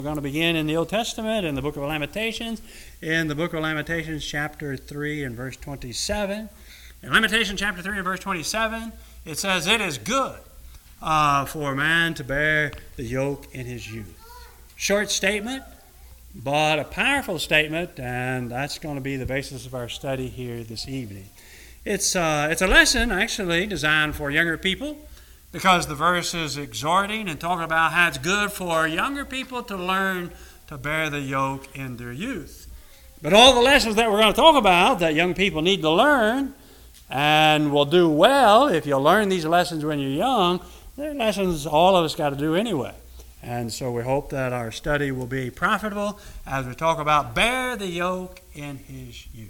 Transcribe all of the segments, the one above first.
We're going to begin in the Old Testament, in the book of Lamentations, in the book of Lamentations, chapter 3 and verse 27. In Lamentations, chapter 3 and verse 27, it says, "It is good for a man to bear the yoke in his youth." Short statement, but a powerful statement, and that's going to be the basis of our study here this evening. It's a lesson, actually, designed for younger people, because the verse is exhorting and talking about how it's good for younger people to learn to bear the yoke in their youth. But all the lessons that we're going to talk about that young people need to learn and will do well if you learn these lessons when you're young, they're lessons all of us got to do anyway. And so we hope that our study will be profitable as we talk about bear the yoke in his youth.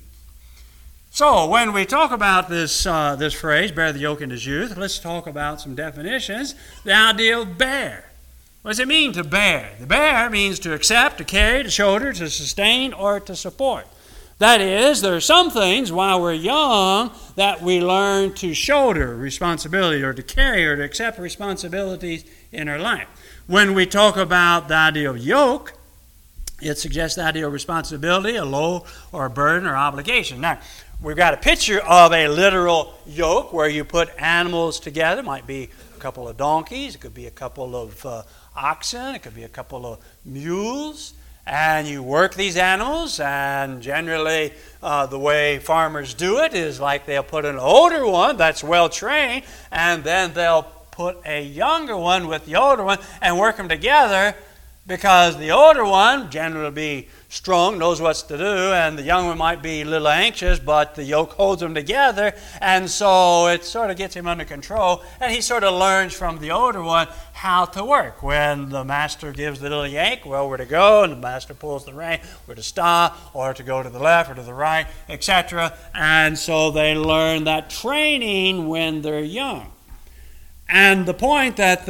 So when we talk about this phrase, bear the yoke in his youth, let's talk about some definitions. The idea of bear. What does it mean to bear? To bear means to accept, to carry, to shoulder, to sustain, or to support. That is, there are some things while we're young that we learn to shoulder responsibility or to carry or to accept responsibilities in our life. When we talk about the idea of yoke, it suggests the idea of responsibility, a load or a burden or obligation. Now, we've got a picture of a literal yoke where you put animals together. It might be a couple of donkeys. It could be a couple of oxen. It could be a couple of mules. And you work these animals. And generally, the way farmers do it is like they'll put an older one that's well trained, and then they'll put a younger one with the older one and work them together, because the older one generally will be strong, knows what to do, and the young one might be a little anxious, but the yoke holds them together, and so it sort of gets him under control, and he sort of learns from the older one how to work. When the master gives the little yank, well, where to go, and the master pulls the rein, where to stop, or to go to the left or to the right, etc. And so they learn that training when they're young. And the point that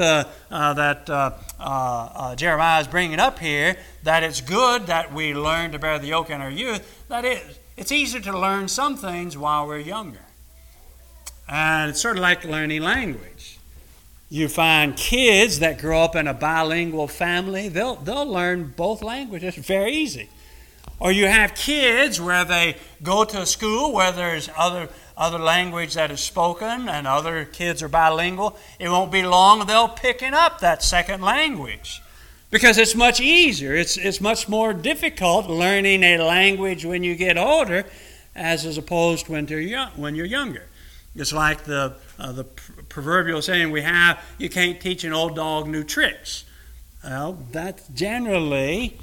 Jeremiah is bringing up here, that it's good that we learn to bear the yoke in our youth, that is, it's easier to learn some things while we're younger. And it's sort of like learning language. You find kids that grow up in a bilingual family, they'll learn both languages very easy. Or you have kids where they go to a school where there's other language that is spoken and other kids are bilingual. It won't be long they'll picking up that second language, because it's much easier. It's much more difficult learning a language when you get older as opposed when you're younger. It's like the proverbial saying we have, you can't teach an old dog new tricks. Well, that's generally,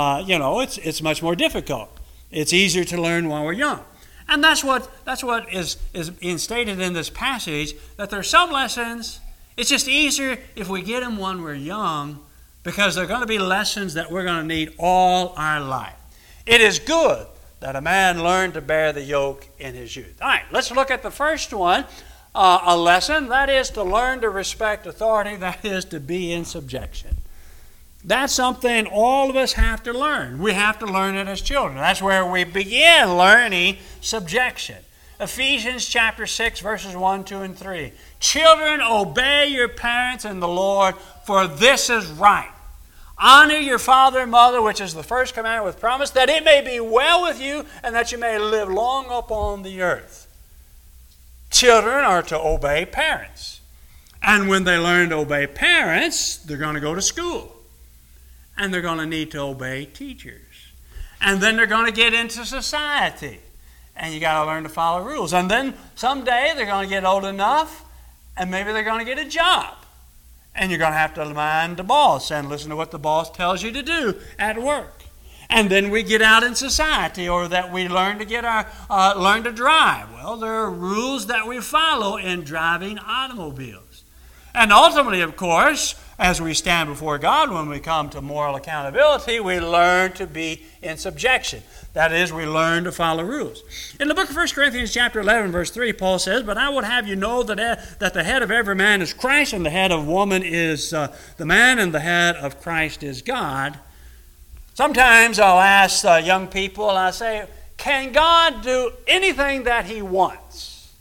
it's much more difficult. It's easier to learn while we're young. And that's what is stated in this passage, that there are some lessons, it's just easier if we get them when we're young, because they're going to be lessons that we're going to need all our life. It is good that a man learn to bear the yoke in his youth. All right, let's look at the first one, a lesson, that is to learn to respect authority, that is to be in subjection. That's something all of us have to learn. We have to learn it as children. That's where we begin learning subjection. Ephesians chapter 6, verses 1, 2, and 3. "Children, obey your parents in the Lord, for this is right. Honor your father and mother, which is the first commandment with promise, that it may be well with you and that you may live long upon the earth." Children are to obey parents. And when they learn to obey parents, they're going to go to school. And they're going to need to obey teachers. And then they're going to get into society. And you got to learn to follow rules. And then someday they're going to get old enough, and maybe they're going to get a job. And you're going to have to mind the boss and listen to what the boss tells you to do at work. And then we get out in society, or that we learn to learn to drive. Well, there are rules that we follow in driving automobiles. And ultimately, of course, as we stand before God, when we come to moral accountability, we learn to be in subjection. That is, we learn to follow rules. In the book of 1 Corinthians chapter 11, verse 3, Paul says, "But I would have you know that the head of every man is Christ, and the head of woman is the man, and the head of Christ is God." Sometimes I'll ask young people, I say, can God do anything that he wants?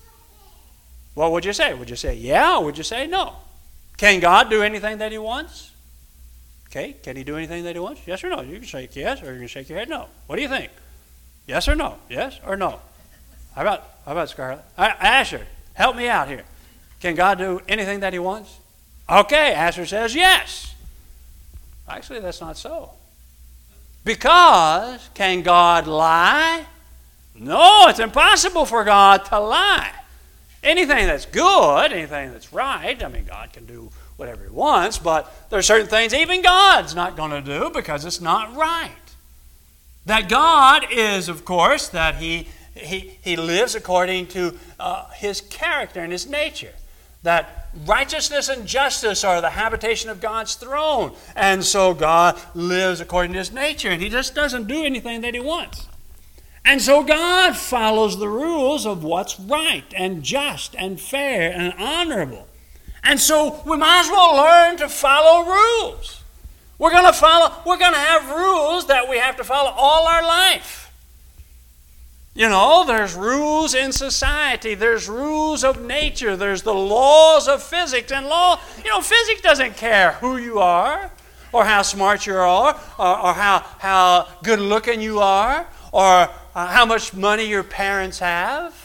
What would you say? Would you say yeah, or would you say no? Can God do anything that he wants? Okay, can he do anything that he wants? Yes or no? You can shake yes, or you can shake your head no. What do you think? Yes or no? Yes or no? How about Scarlett? Asher, help me out here. Can God do anything that he wants? Okay, Asher says yes. Actually, that's not so. Because, can God lie? No, it's impossible for God to lie. Anything that's good, anything that's right, I mean, God can do whatever he wants, but there are certain things even God's not going to do because it's not right. That God is, of course, that he lives according to his character and his nature. That righteousness and justice are the habitation of God's throne. And so God lives according to his nature, and he just doesn't do anything that he wants. And so God follows the rules of what's right and just and fair and honorable. And so we might as well learn to follow rules. We're going to have rules that we have to follow all our life. You know, there's rules in society. There's rules of nature. There's the laws of physics. And physics doesn't care who you are or how smart you are or how good looking you are or how much money your parents have.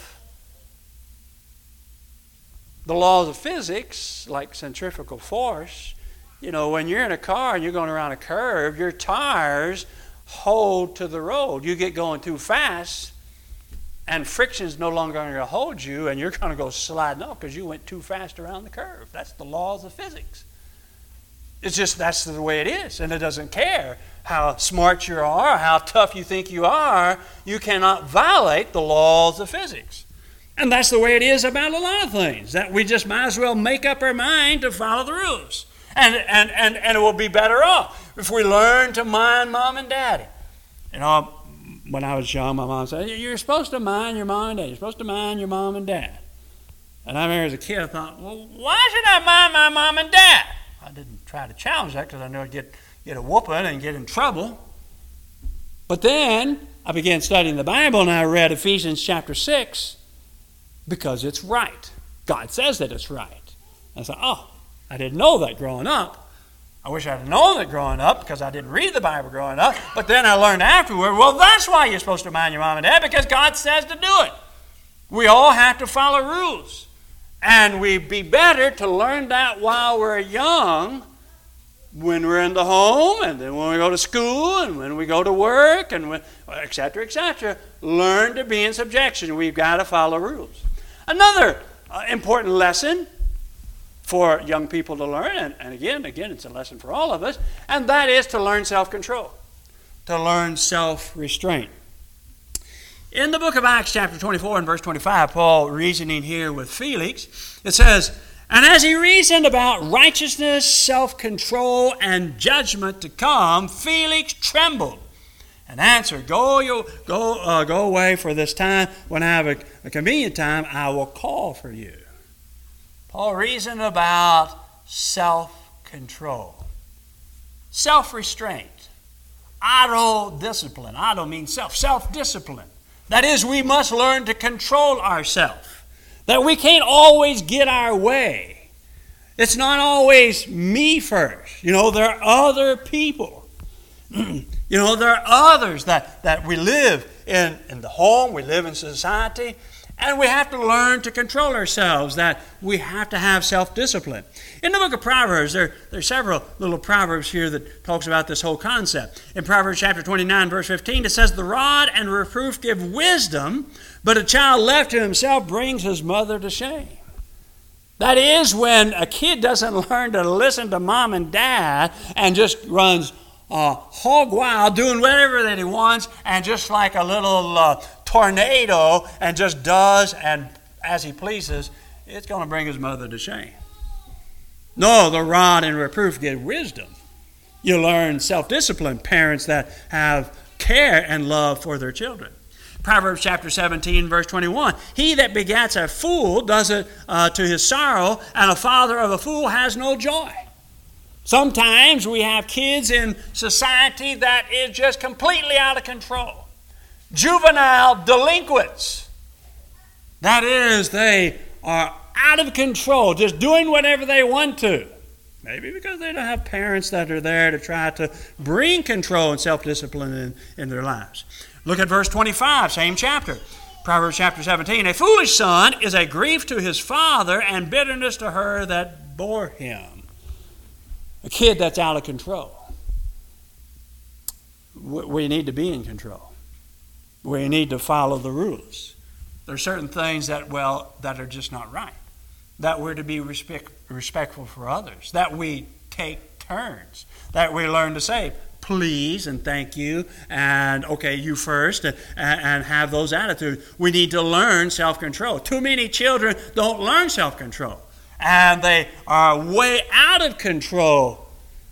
The laws of physics, like centrifugal force, when you're in a car and you're going around a curve, your tires hold to the road. You get going too fast, and friction is no longer going to hold you, and you're going to go sliding off because you went too fast around the curve. That's the laws of physics. It's just that's the way it is, and it doesn't care how smart you are, how tough you think you are. You cannot violate the laws of physics. And that's the way it is about a lot of things, that we just might as well make up our mind to follow the rules. And it will be better off if we learn to mind mom and daddy. When I was young, my mom said, you're supposed to mind your mom and dad. You're supposed to mind your mom and dad. And I remember as a kid, I thought, well, why should I mind my mom and dad? I didn't try to challenge that because I knew I'd get a whooping and get in trouble. But then I began studying the Bible, and I read Ephesians chapter 6 because it's right. God says that it's right. I thought, I didn't know that growing up. I wish I'd known that growing up because I didn't read the Bible growing up. But then I learned afterward, well, that's why you're supposed to mind your mom and dad, because God says to do it. We all have to follow rules. And we'd be better to learn that while we're young, when we're in the home, and then when we go to school, and when we go to work, and et cetera, et cetera. Learn to be in subjection. We've got to follow rules. Another important lesson for young people to learn, and again, it's a lesson for all of us, and that is to learn self-control, to learn self-restraint. In the book of Acts chapter 24 and verse 25, Paul reasoning here with Felix, it says, and as he reasoned about righteousness, self-control, and judgment to come, Felix trembled and answered, go away for this time. When I have a convenient time, I will call for you. Paul reasoned about self-control, self-restraint, auto-discipline. Auto means self-discipline. That is, we must learn to control ourselves, that we can't always get our way. It's not always me first. There are other people. There are others that we live in the home, we live in society, and we have to learn to control ourselves, that we have to have self-discipline. In the book of Proverbs, there are several little proverbs here that talks about this whole concept. In Proverbs chapter 29, verse 15, it says, the rod and reproof give wisdom, but a child left to himself brings his mother to shame. That is, when a kid doesn't learn to listen to mom and dad and just runs hog wild, doing whatever that he wants, and just like a little tornado, and just does and as he pleases, it's going to bring his mother to shame. No, the rod and reproof give wisdom. You learn self-discipline, parents that have care and love for their children. Proverbs chapter 17, verse 21, he that begats a fool does it to his sorrow, and a father of a fool has no joy. Sometimes we have kids in society that is just completely out of control. Juvenile delinquents. That is, they are out of control, just doing whatever they want to. Maybe because they don't have parents that are there to try to bring control and self-discipline in their lives. Look at verse 25, same chapter. Proverbs chapter 17. A foolish son is a grief to his father and bitterness to her that bore him. A kid that's out of control. We need to be in control. We need to follow the rules. There are certain things that are just not right. That we're to be respectful for others. That we take turns. That we learn to say please and thank you and okay, you first, and have those attitudes. We need to learn self-control. Too many children don't learn self-control. And they are way out of control.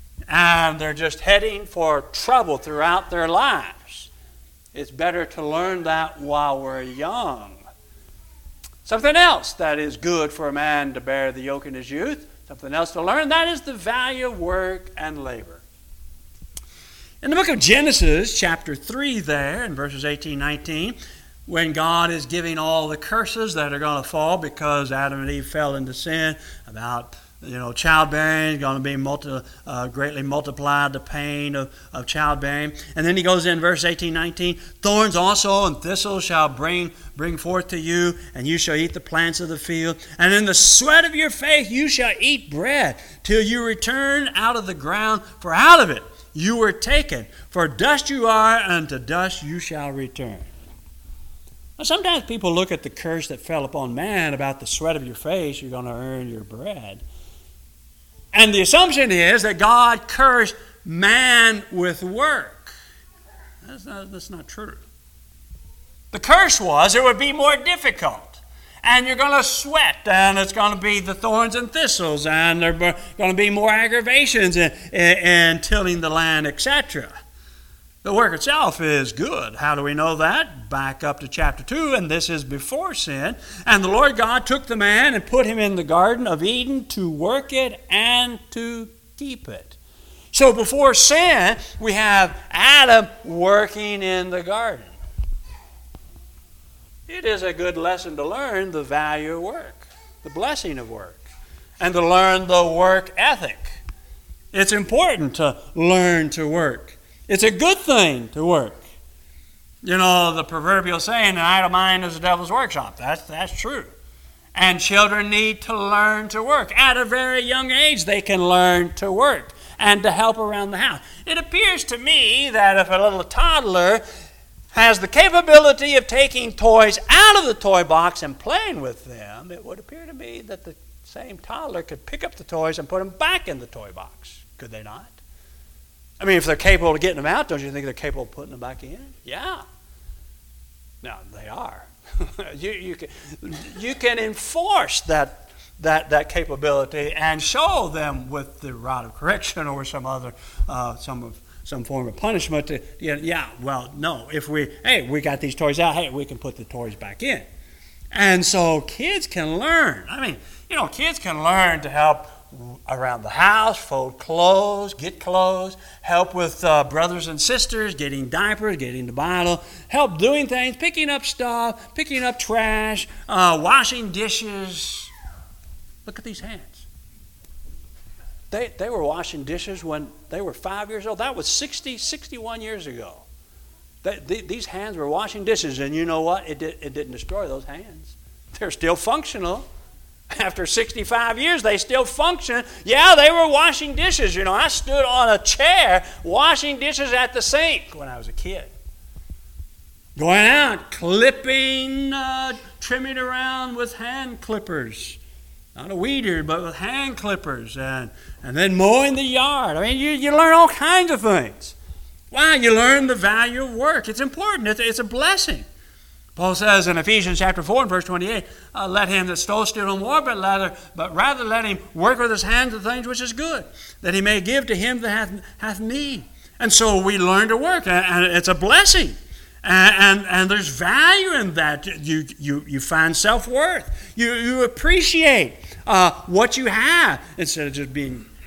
And they're just heading for trouble throughout their lives. It's better to learn that while we're young. Something else that is good for a man to bear the yoke in his youth, something else to learn, that is the value of work and labor. In the book of Genesis, chapter 3 there, in verses 18, 19, when God is giving all the curses that are going to fall because Adam and Eve fell into sin, about childbearing is going to be greatly multiplied, the pain of childbearing. And then he goes in verse 18, 19, thorns also and thistles shall bring forth to you, and you shall eat the plants of the field. And in the sweat of your face you shall eat bread, till you return out of the ground, for out of it you were taken. For dust you are, and to dust you shall return. Now, sometimes people look at the curse that fell upon man about the sweat of your face, you're going to earn your bread. And the assumption is that God cursed man with work. That's not true. The curse was it would be more difficult. And you're going to sweat, and it's going to be the thorns and thistles, and there are going to be more aggravations in tilling the land, etc. The work itself is good. How do we know that? Back up to chapter 2, and this is before sin. And the Lord God took the man and put him in the Garden of Eden to work it and to keep it. So before sin, we have Adam working in the garden. It is a good lesson to learn the value of work, the blessing of work, and to learn the work ethic. It's important to learn to work. It's a good thing to work. The proverbial saying, an idle mind is the devil's workshop. That's true. And children need to learn to work. At a very young age, they can learn to work and to help around the house. It appears to me that if a little toddler has the capability of taking toys out of the toy box and playing with them, it would appear to me that the same toddler could pick up the toys and put them back in the toy box. Could they not? I mean, if they're capable of getting them out, don't you think they're capable of putting them back in? Yeah. No, they are. You can enforce that capability and show them with the rod of correction or some other some form of punishment. If we got these toys out, we can put the toys back in. And so kids can learn. I mean, kids can learn to help around the house, fold clothes, get clothes, help with brothers and sisters, getting diapers, getting the bottle, help doing things, picking up stuff, picking up trash, washing dishes. Look at these hands. They were washing dishes when they were 5 years old. That was 61 years ago. These hands were washing dishes, and you know what? It didn't destroy those hands. They're still functional. After 65 years, they still function. Yeah, they were washing dishes. I stood on a chair washing dishes at the sink when I was a kid. Going out, clipping, trimming around with hand clippers. Not a weeder, but with hand clippers. And then mowing the yard. I mean, you learn all kinds of things. Wow, you learn the value of work. It's important. It's a blessing. Paul says in Ephesians chapter 4 and verse 28, let him that stole steal no more, but rather let him work with his hands the things which is good, that he may give to him that hath need. And so we learn to work, and it's a blessing. And there's value in that. You find self-worth. You appreciate what you have instead of just being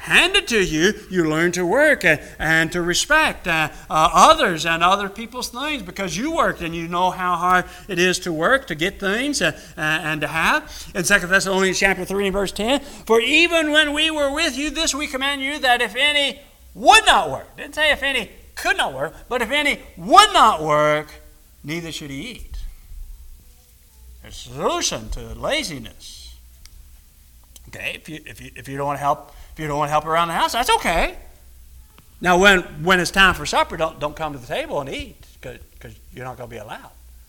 handed to you, you learn to work and to respect others and other people's things because you worked and you know how hard it is to work, to get things and to have. In 2 Thessalonians chapter 3 and verse 10, for even when we were with you, this we command you, that if any would not work, didn't say if any could not work, but if any would not work, neither should he eat. There's a solution to laziness. Okay, if you don't want to help, if you don't want to help around the house, that's okay. Now, when it's time for supper, don't come to the table and eat because you're not going to be allowed.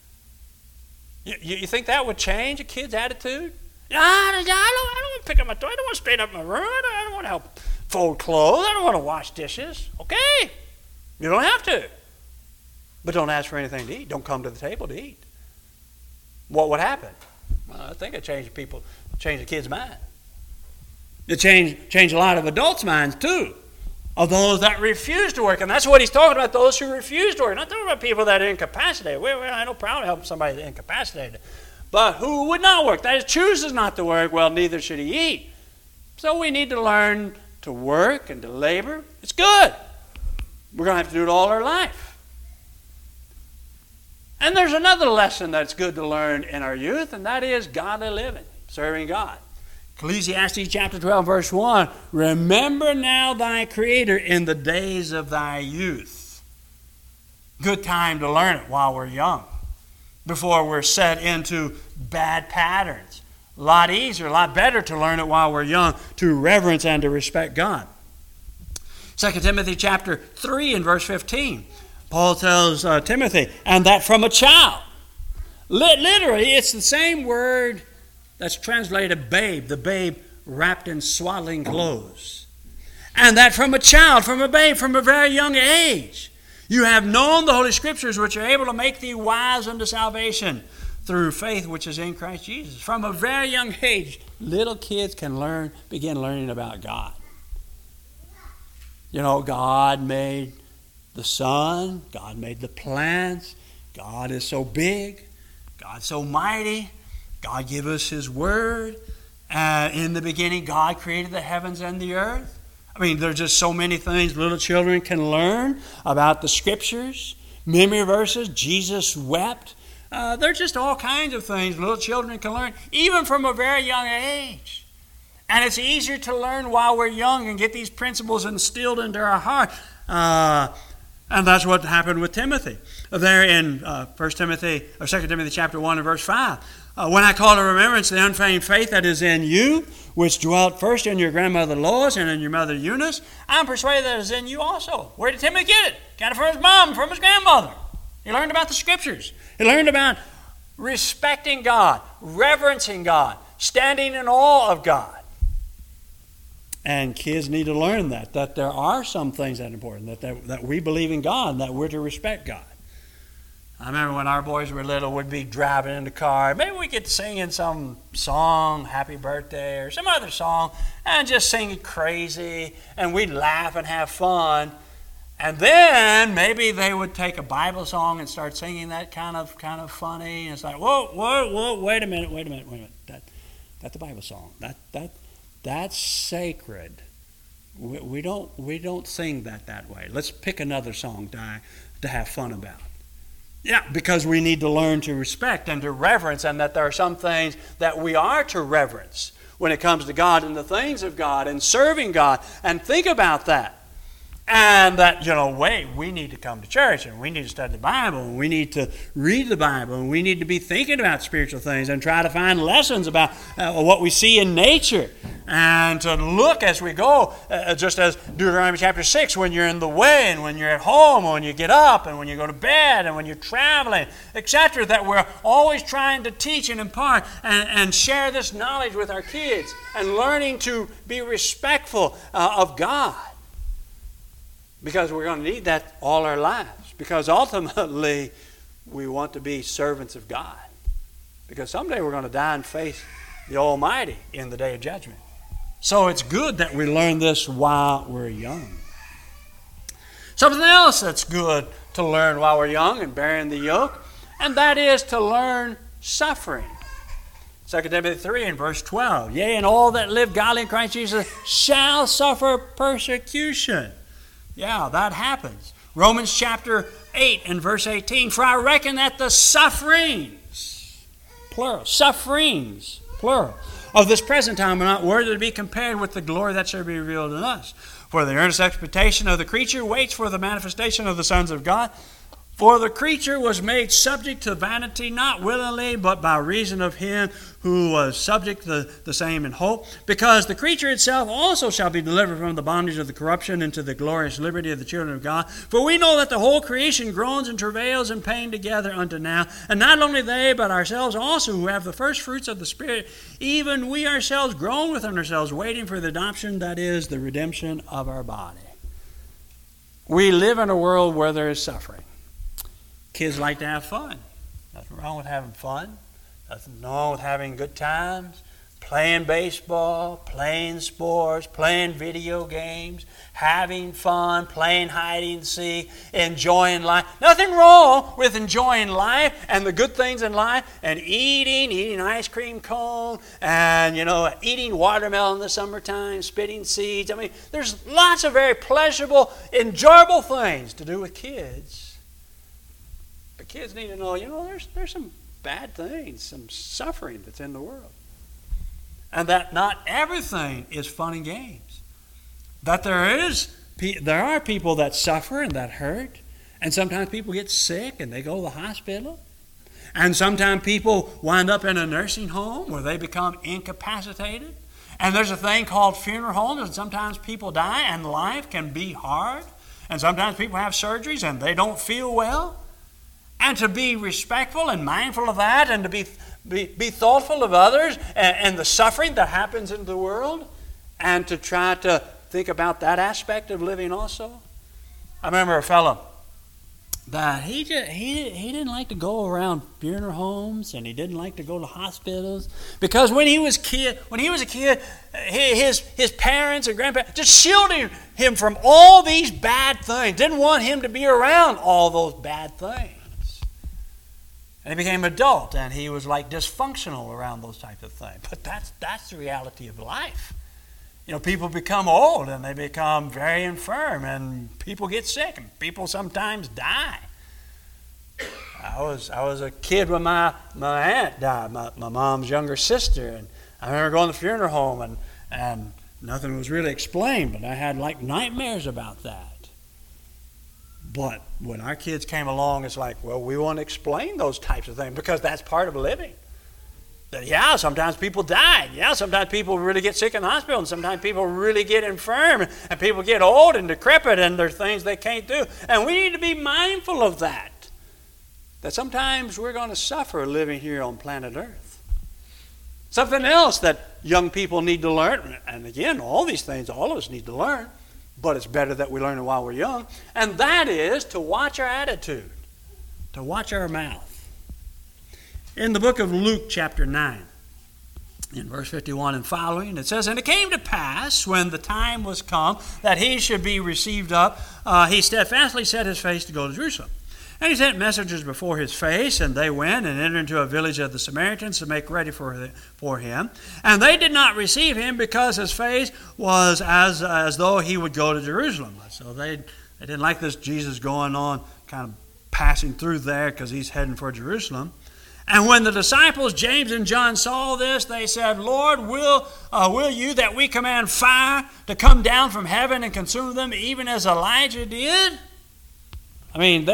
You think that would change a kid's attitude? I don't want to pick up my toy. I don't want to straighten up my room. I don't want to help fold clothes. I don't want to wash dishes. Okay, you don't have to. But don't ask for anything to eat. Don't come to the table to eat. What would happen? Well, I think it changed the kid's mind. It changed a lot of adults' minds too, of those that refuse to work. And that's what he's talking about, those who refuse to work. Not talking about people that are incapacitated. I have no problem helping somebody that's incapacitated. But who would not work? That is, chooses not to work, well, neither should he eat. So we need to learn to work and to labor. It's good. We're going to have to do it all our life. And there's another lesson that's good to learn in our youth, and that is godly living, serving God. Ecclesiastes chapter 12, verse 1, remember now thy Creator in the days of thy youth. Good time to learn it while we're young, before we're set into bad patterns. A lot easier, a lot better to learn it while we're young, to reverence and to respect God. 2 Timothy chapter 3 and verse 15, Paul tells Timothy, and that from a child. Literally, it's the same word that's translated babe, the babe wrapped in swaddling clothes. And that from a child, from a babe, from a very young age, you have known the Holy Scriptures, which are able to make thee wise unto salvation through faith which is in Christ Jesus. From a very young age, little kids can begin learning about God. You know, God made the sun, God made the plants, God is so big, God's so mighty, God gave us His Word. In the beginning, God created the heavens and the earth. I mean, there's just so many things little children can learn about the Scriptures, memory verses, Jesus wept. There's just all kinds of things little children can learn, even from a very young age. And it's easier to learn while we're young and get these principles instilled into our heart. And that's what happened with Timothy. There in 1 Timothy, or 2 Timothy chapter 1 and verse 5. When I call to remembrance the unfeigned faith that is in you, which dwelt first in your grandmother Lois and in your mother Eunice, I'm persuaded that it is in you also. Where did Timothy get it? Got it from his mom, from his grandmother. He learned about the Scriptures. He learned about respecting God, reverencing God, standing in awe of God. And kids need to learn that there are some things that are important, that we believe in God, and that we're to respect God. I remember when our boys were little, we'd be driving in the car. Maybe we could sing in some song, Happy Birthday, or some other song, and just sing it crazy, and we'd laugh and have fun. And then maybe they would take a Bible song and start singing that kind of funny. And it's like, whoa, wait a minute. That's a Bible song. That's sacred. We don't sing that way. Let's pick another song to have fun about. Yeah, because we need to learn to respect and to reverence, and that there are some things that we are to reverence when it comes to God and the things of God and serving God, and think about that. And that, we need to come to church, and we need to study the Bible, and we need to read the Bible, and we need to be thinking about spiritual things and try to find lessons about what we see in nature, and to look as we go, just as Deuteronomy chapter 6, when you're in the way, and when you're at home, and when you get up, and when you go to bed, and when you're traveling, etc., that we're always trying to teach and impart and share this knowledge with our kids, and learning to be respectful of God. Because we're going to need that all our lives. Because ultimately, we want to be servants of God. Because someday we're going to die and face the Almighty in the day of judgment. So it's good that we learn this while we're young. Something else that's good to learn while we're young and bearing the yoke, and that is to learn suffering. 2 Timothy 3 and verse 12. Yea, and all that live godly in Christ Jesus shall suffer persecution. Yeah, that happens. Romans chapter 8 and verse 18. For I reckon that the sufferings, plural, of this present time are not worthy to be compared with the glory that shall be revealed in us. For the earnest expectation of the creature waits for the manifestation of the sons of God. For the creature was made subject to vanity, not willingly, but by reason of him who was subject to the same in hope. Because the creature itself also shall be delivered from the bondage of the corruption into the glorious liberty of the children of God. For we know that the whole creation groans and travails in pain together unto now. And not only they, but ourselves also, who have the first fruits of the Spirit, even we ourselves groan within ourselves, waiting for the adoption, that is, the redemption of our body. We live in a world where there is suffering. Kids like to have fun. Nothing wrong with having fun. Nothing wrong with having good times. Playing baseball, playing sports, playing video games, having fun, playing hide and seek, enjoying life. Nothing wrong with enjoying life and the good things in life and eating ice cream cone and, eating watermelon in the summertime, spitting seeds. I mean, there's lots of very pleasurable, enjoyable things to do with kids. But kids need to know, there's some bad things, some suffering that's in the world. And that not everything is fun and games. That there are people that suffer and that hurt. And sometimes people get sick and they go to the hospital. And sometimes people wind up in a nursing home where they become incapacitated. And there's a thing called funeral homes, and sometimes people die and life can be hard. And sometimes people have surgeries and they don't feel well. And to be respectful and mindful of that, and to be thoughtful of others and the suffering that happens in the world, and to try to think about that aspect of living also. I remember a fellow that he didn't like to go around funeral homes, and he didn't like to go to hospitals, because when he was a kid, his parents and grandparents just shielded him from all these bad things. Didn't want him to be around all those bad things. And he became an adult, and he was like dysfunctional around those types of things. But that's the reality of life. People become old, and they become very infirm, and people get sick, and people sometimes die. I was a kid when my aunt died, my mom's younger sister, and I remember going to the funeral home, and nothing was really explained, but I had like nightmares about that. But when our kids came along, it's like, well, we want to explain those types of things because that's part of living. That, yeah, sometimes people die. Yeah, sometimes people really get sick in the hospital, and sometimes people really get infirm, and people get old and decrepit, and there's things they can't do. And we need to be mindful of that. That sometimes we're going to suffer living here on planet Earth. Something else that young people need to learn, and again, all these things all of us need to learn, but it's better that we learn it while we're young, and that is to watch our attitude, to watch our mouth. In the book of Luke chapter 9, in verse 51 and following, it says, And it came to pass, when the time was come that he should be received up, he steadfastly set his face to go to Jerusalem. And he sent messengers before his face, and they went and entered into a village of the Samaritans to make ready for him. And they did not receive him, because his face was as though he would go to Jerusalem. So they didn't like this Jesus going on, kind of passing through there, because he's heading for Jerusalem. And when the disciples, James and John, saw this, they said, Lord, will you that we command fire to come down from heaven and consume them, even as Elijah did? I mean,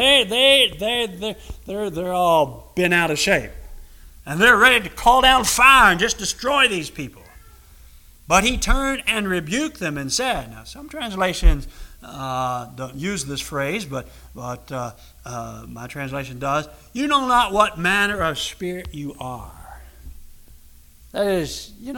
they're all bent out of shape. And they're ready to call down fire and just destroy these people. But he turned and rebuked them and said, now some translations don't use this phrase, but my translation does, you know not what manner of spirit you are. That is, you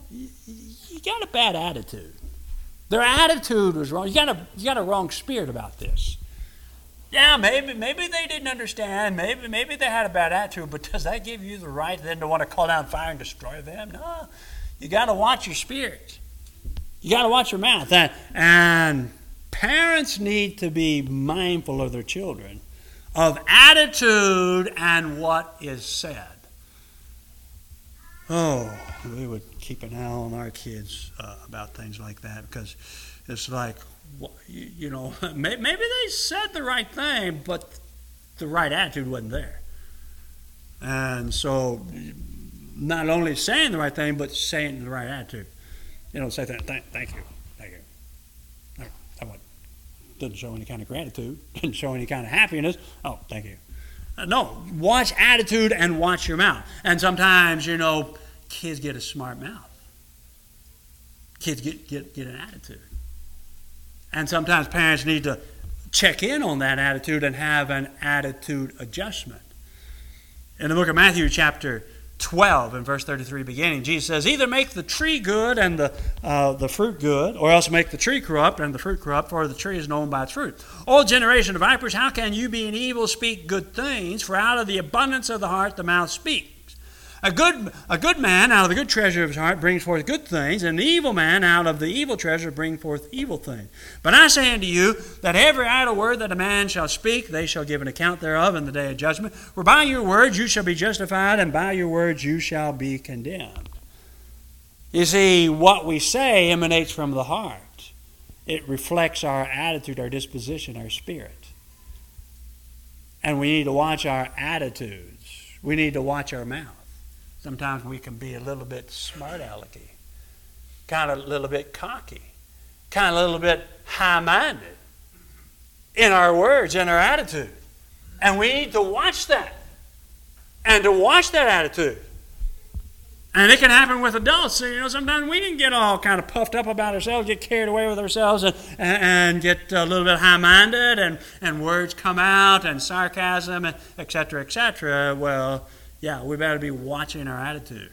got a bad attitude. Their attitude was wrong. You got a wrong spirit about this. Yeah, maybe they didn't understand. Maybe they had a bad attitude, but does that give you the right then to want to call down fire and destroy them? No. You got to watch your spirit. You got to watch your mouth. And parents need to be mindful of their children, of attitude and what is said. Oh, we would keep an eye on our kids about things like that, because it's like, maybe they said the right thing, but the right attitude wasn't there. And so not only saying the right thing, but saying the right attitude. Say thank you. That doesn't show any kind of gratitude, didn't show any kind of happiness. Oh, thank you. No, watch attitude and watch your mouth. And sometimes, kids get a smart mouth. Kids get an attitude. And sometimes parents need to check in on that attitude and have an attitude adjustment. In the book of Matthew, chapter 12, and verse 33 beginning, Jesus says, either make the tree good and the fruit good, or else make the tree corrupt and the fruit corrupt, for the tree is known by its fruit. O generation of vipers, how can you being evil speak good things? For out of the abundance of the heart the mouth speaks. A good man out of the good treasure of his heart brings forth good things, and an evil man out of the evil treasure brings forth evil things. But I say unto you that every idle word that a man shall speak, they shall give an account thereof in the day of judgment. For by your words you shall be justified, and by your words you shall be condemned. You see, what we say emanates from the heart. It reflects our attitude, our disposition, our spirit. And we need to watch our attitudes. We need to watch our mouth. Sometimes we can be a little bit smart-alecky, kind of a little bit cocky, kind of a little bit high-minded in our words, in our attitude. And we need to watch that and to watch that attitude. And it can happen with adults. Sometimes we can get all kind of puffed up about ourselves, get carried away with ourselves, and get a little bit high-minded, and words come out, and sarcasm, et cetera, et cetera. Well, yeah, we better be watching our attitude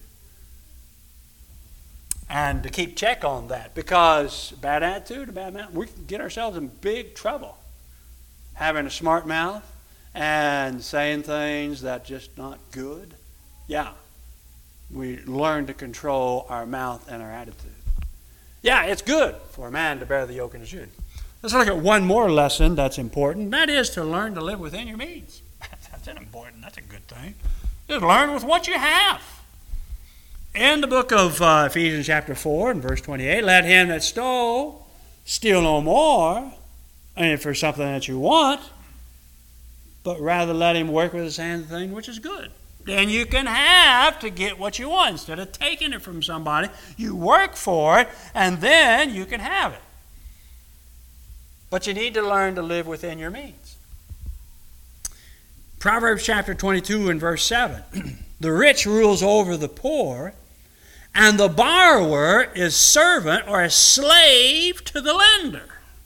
and to keep check on that, because bad attitude, a bad mouth, we can get ourselves in big trouble. Having a smart mouth and saying things that just not good. Yeah, we learn to control our mouth and our attitude. Yeah, it's good for a man to bear the yoke in his youth. Let's look at one more lesson that's important. That is to learn to live within your means. That's a good thing. Just learn with what you have. In the book of Ephesians chapter 4 and verse 28, let him that stole steal no more, and for something that you want, but rather let him work with his hands the thing which is good. Then you can have to get what you want. Instead of taking it from somebody, you work for it, and then you can have it. But you need to learn to live within your means. Proverbs chapter 22 and verse 7. The rich rules over the poor, and the borrower is servant or a slave to the lender.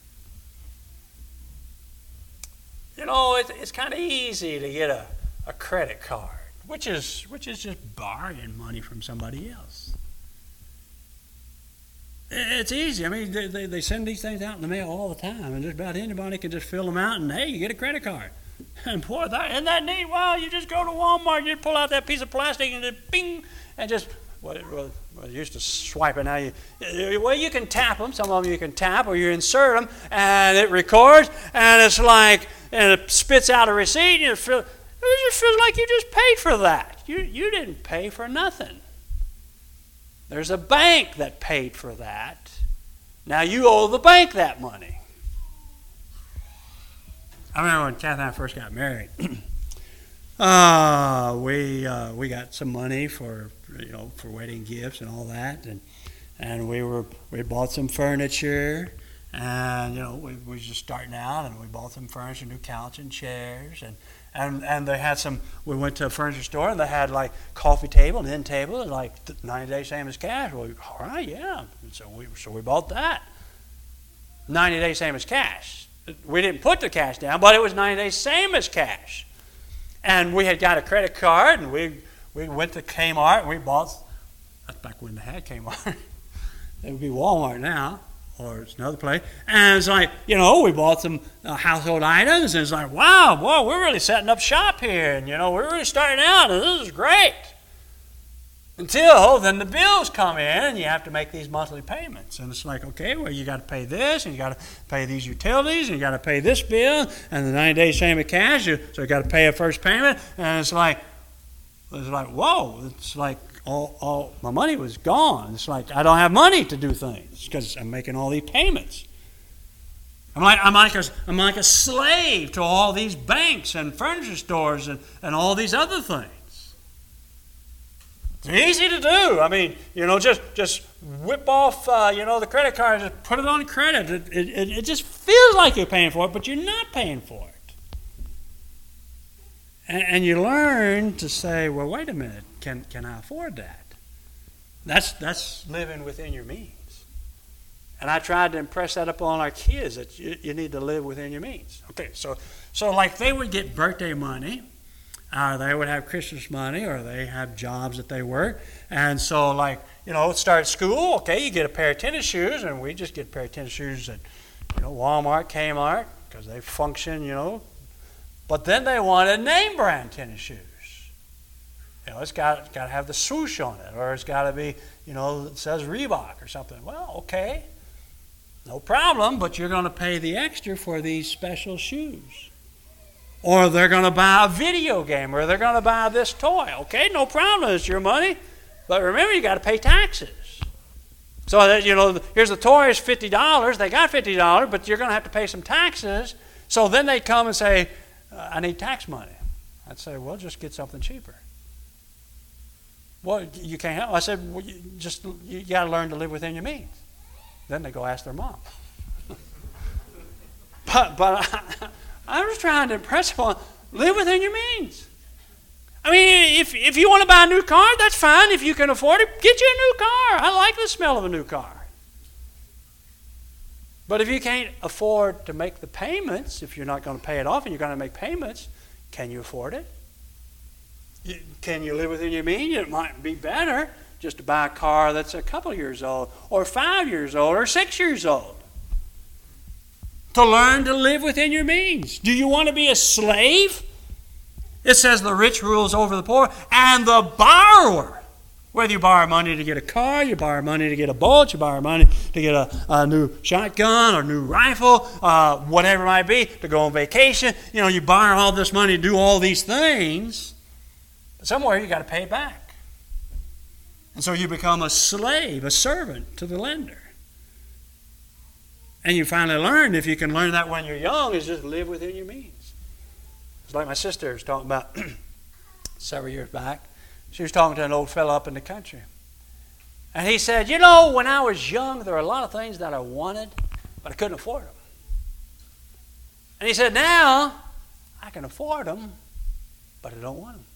It's kind of easy to get a credit card, which is just borrowing money from somebody else. It's easy. I mean, they send these things out in the mail all the time, and just about anybody can just fill them out, and hey, you get a credit card. And boy, isn't that neat? Well, you just go to Walmart, you pull out that piece of plastic, and just bing, and just, you used to swipe it. Now you can tap them. Some of them you can tap, or you insert them, and it records, and it's like, and it spits out a receipt, and it just feels like you just paid for that. You didn't pay for nothing. There's a bank that paid for that. Now you owe the bank that money. I remember when Kath and I first got married. We got some money for wedding gifts and all that, and we bought some furniture, and we were just starting out, and we bought some furniture, new couch and chairs, and they had some. We went to a furniture store, and they had like coffee table and end table, and like 90 days same as cash. Well, all right, yeah. And so we bought that. 90 days same as cash. We didn't put the cash down, but it was 90 days same as cash. And we had got a credit card, and we went to Kmart, and we bought, that's back when they had Kmart. It would be Walmart now, or it's another place. And it's like, we bought some household items, and it's like, wow, boy, we're really setting up shop here, and, we're really starting out, and this is great. Until then the bills come in, and you have to make these monthly payments. And it's like, okay, well, you got to pay this, and you got to pay these utilities, and you got to pay this bill, and the 90 days same as cash, so you got to pay a first payment. And it's like, whoa, it's like all my money was gone. It's like I don't have money to do things because I'm making all these payments. I'm like a slave to all these banks and furniture stores and all these other things. It's easy to do. I mean, just whip off, the credit card and just put it on credit. It just feels like you're paying for it, but you're not paying for it. And you learn to say, well, wait a minute, can I afford that? That's living within your means. And I tried to impress that upon our kids, that you need to live within your means. Okay, so like they would get birthday money, or they would have Christmas money, or they have jobs that they work. And so start school, okay, you get a pair of tennis shoes, and we just get a pair of tennis shoes at Walmart, Kmart, because they function, But then they wanted name brand tennis shoes. It's got to have the swoosh on it, or it's got to be, it says Reebok or something. Well, okay. No problem, but you're going to pay the extra for these special shoes. Or they're going to buy a video game, or they're going to buy this toy. Okay, no problem, it's your money. But remember, you got to pay taxes. So that, here's the toy, it's $50. They got $50, but you're going to have to pay some taxes. So then they come and say, I need tax money. I'd say, well, just get something cheaper. Well, you can't help. I said, well, you got to learn to live within your means. Then they go ask their mom. but I was trying to impress upon, live within your means. I mean, if you want to buy a new car, that's fine. If you can afford it, get you a new car. I like the smell of a new car. But if you can't afford to make the payments, if you're not going to pay it off and you're going to make payments, can you afford it? Can you live within your means? It might be better just to buy a car that's a couple years old, or 5 years old, or 6 years old. To learn to live within your means. Do you want to be a slave? It says the rich rules over the poor, and the borrower. Whether you borrow money to get a car, you borrow money to get a boat, you borrow money to get a new shotgun or new rifle, whatever it might be, to go on vacation. You borrow all this money to do all these things. But somewhere you got to pay it back. And so you become a slave, a servant to the lender. And you finally learn, if you can learn that when you're young, is just live within your means. It's like my sister was talking about several years back. She was talking to an old fellow up in the country. And he said, when I was young, there were a lot of things that I wanted, but I couldn't afford them. And he said, now I can afford them, but I don't want them.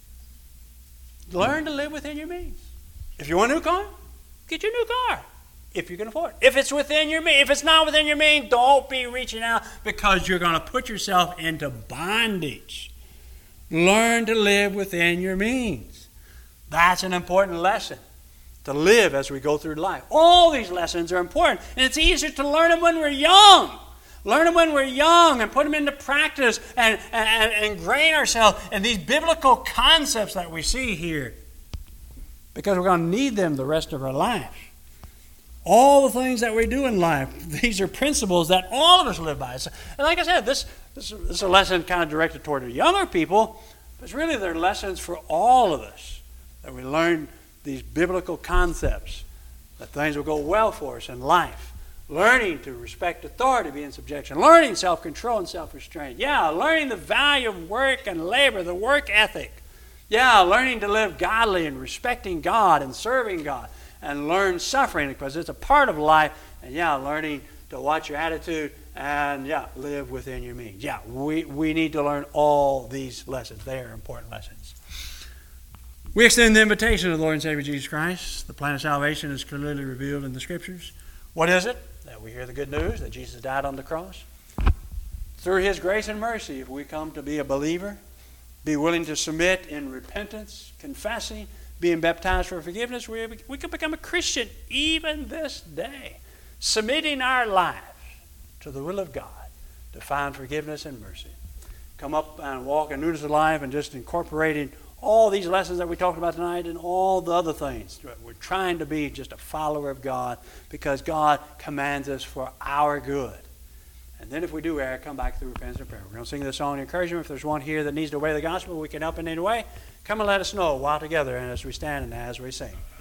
Learn to live within your means. If you want a new car, get your new car. If you can afford it. If it's within your means. If it's not within your means, don't be reaching out, because you're going to put yourself into bondage. Learn to live within your means. That's an important lesson to live as we go through life. All these lessons are important, and it's easier to learn them when we're young. Learn them when we're young and put them into practice and ingrain ourselves in these biblical concepts that we see here, because we're going to need them the rest of our life. All the things that we do in life, these are principles that all of us live by. And like I said, this is a lesson kind of directed toward the younger people, but it's really they're lessons for all of us, that we learn these biblical concepts, that things will go well for us in life. Learning to respect authority, be in subjection. Learning self-control and self-restraint. Learning the value of work and labor, the work ethic. Learning to live godly and respecting God and serving God. And learn suffering, because it's a part of life. And learning to watch your attitude and live within your means. We need to learn all these lessons. They are important lessons. We extend the invitation of the Lord and Savior Jesus Christ. The plan of salvation is clearly revealed in the Scriptures. What is it? That we hear the good news that Jesus died on the cross. Through His grace and mercy, if we come to be a believer, be willing to submit in repentance, confessing, being baptized for forgiveness, we can become a Christian even this day, submitting our lives to the will of God to find forgiveness and mercy. Come up and walk in newness of life, and just incorporating all these lessons that we talked about tonight and all the other things. We're trying to be just a follower of God, because God commands us for our good. And then if we do err, come back through repentance and prayer. We're going to sing this song of encouragement. If there's one here that needs to obey the gospel, we can help in any way. Come and let us know while together and as we stand and as we sing.